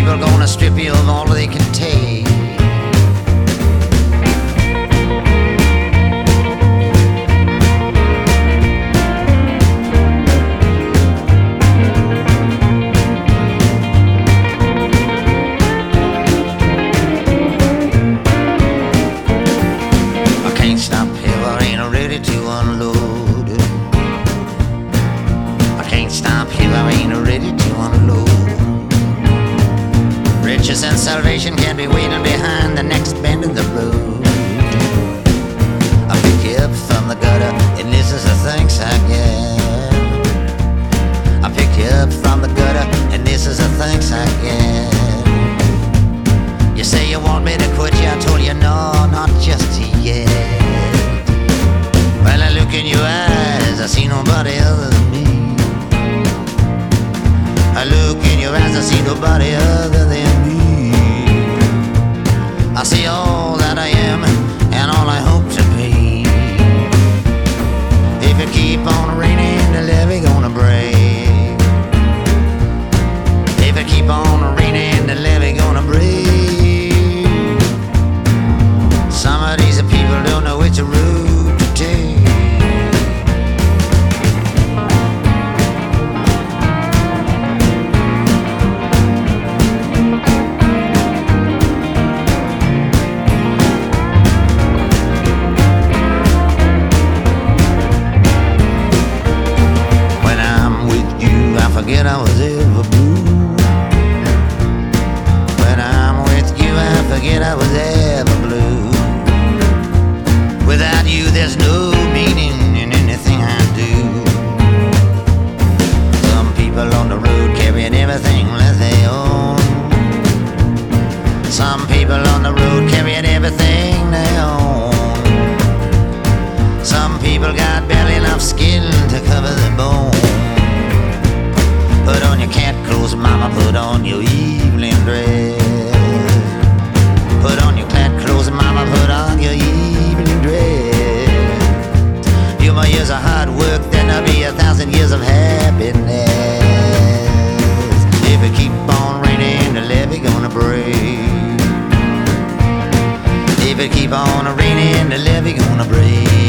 people gonna strip you of all they can take. I can't stop here, I ain't ready to unload. I can't stop here, I ain't ready to unload. Riches and salvation can't be waiting behind the next bend in the road. I pick you up from the gutter, and this is the thanks I get. I pick you up from the gutter, and this is the thanks I get. You say you want me to quit you, I told you no, not just yet. Well, I look in your eyes, I see nobody other than me. I look in your eyes, I see nobody other than me. I see all that I am and all I hope to be. If you keep on raining, the levee gonna break. If you keep on raining, the levee gonna break. Some of these people don't know which route to take. Forget I was ever blue. When I'm with you, I forget I was ever blue. Without you, there's no meaning in anything I do. Some people on the road carrying everything that they own. Some people on the road carrying everything they own. Some people got barely enough skin to cover the bone. Put on your cat clothes, mama, put on your evening dress. Put on your cat clothes, mama, put on your evening dress. Few more years of hard work, then there'll be 1,000 years of happiness. If it keep on raining, the levee gonna break. If it keep on raining, the levee gonna break.